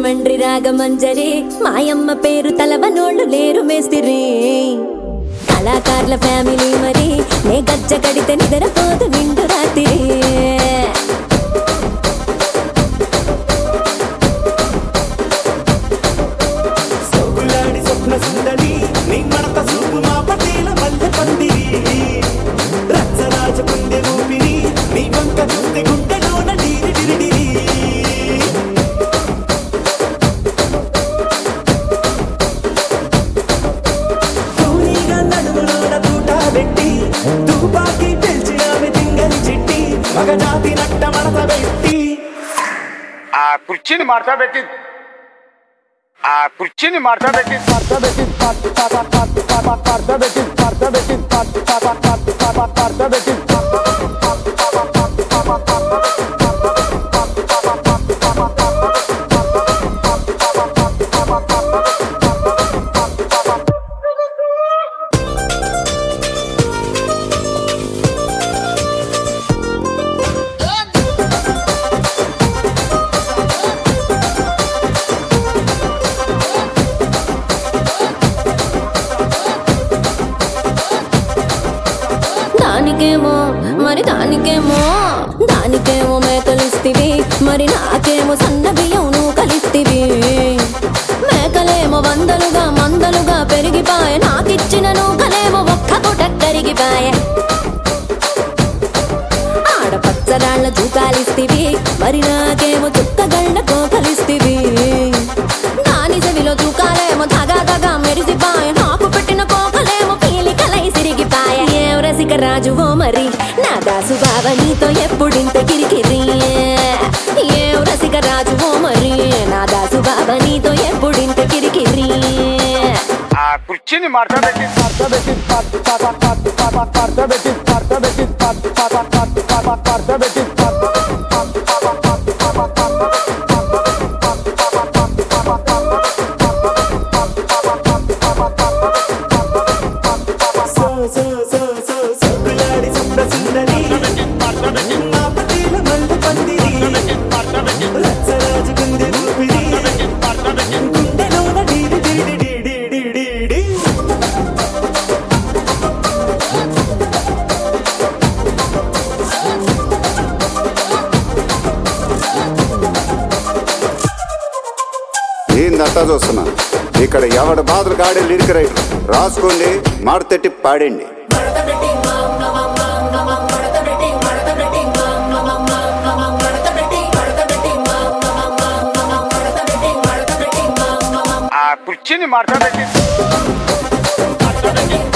రాజమండ్రి రాగమంజరి మాయమ్మ పేరు తలవనోళ్ళు లేరు మేస్తిరి కళాకారుల ఫ్యామిలీ మరి నే గజ్జ కడితే నిద్రపోదు నిండు రాత్రి కుర్చీని మార్తా పెట్టి దానికేమో మేకలిస్తివి మరి నాకేమో సన్న బియ్యం నువ్వు కలిస్తివి మేకలేమో వందలుగా మందలుగా పెరిగిపాయ నాకిచ్చిన నూకలేమో ఒక్క పూట కరిగిపాయ ఆడపచ్చరాళ్ళ జూకాలిస్తివి మరి నాకేమో చుక్కగళ్ళ కోకలిస్తివి దాని చెవిలో జూకాలేమో దగా దగా మెరిసిపాయ నాకు పెట్టిన కోకలేమో పీలికలై సిరిగిపాయ ఏం రసిక రాజువో మరి నా దాసు బావ నీతో ఎప్పుడింత కిరికిరి ఏం రసిక రాజువో మరి నా దాసు బావ నీతో ఎప్పుడింత కిరికిరి కుర్చీని మార్తా పెట్టి ఏందంతా చూస్తున్నా ఇక్కడ ఎవడి బాధలు కాడే లిరిక్ రైటర్ రాసుకోండి మాడతెట్టి పాడండి కుర్చీని మార్తా పెట్టి